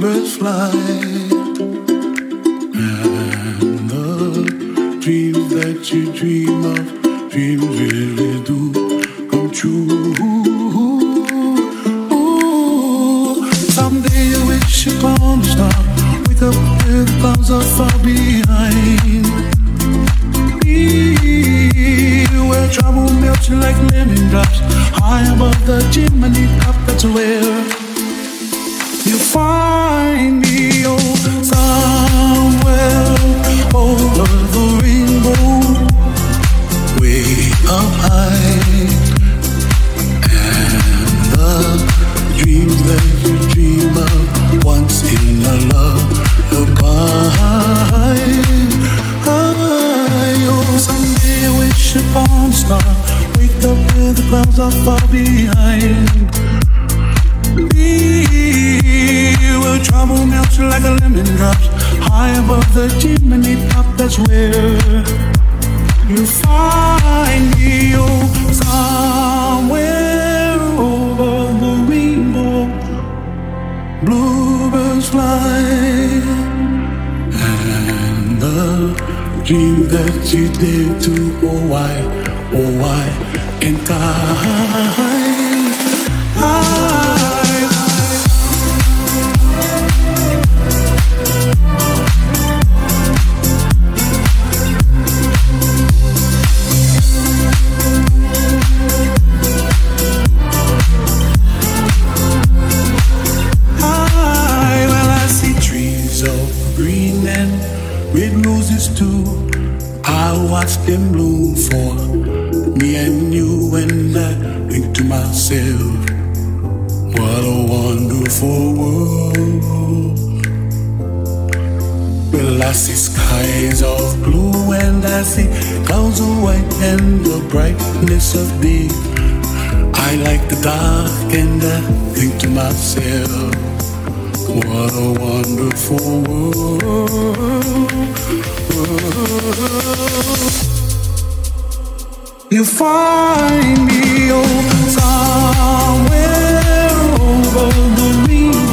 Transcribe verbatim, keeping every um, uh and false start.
birds fly, and the dreams that you dream of, dreams really do come true. Ooh, someday you wish upon a star, wake up with clouds are far behind. Be where trouble melts you like lemon drops, high above the chimney top. That's where you find me, oh, somewhere over the rainbow, way up high. And the dreams that you dream of once in a lullaby. Oh, someday I wish upon a star, wake up with the clouds are far behind. Where trouble melts like a lemon drops, high above the chimney top. That's where you find me, oh, somewhere over the rainbow, bluebirds fly, and the dream that you did to, oh why, oh why can't I? I watch them bloom for me and you, and I think to myself, what a wonderful world. Well, I see skies of blue and I see clouds of white and the brightness of day. I like the dark and I think to myself, what a wonderful world. You find me, oh, somewhere over the rainbow.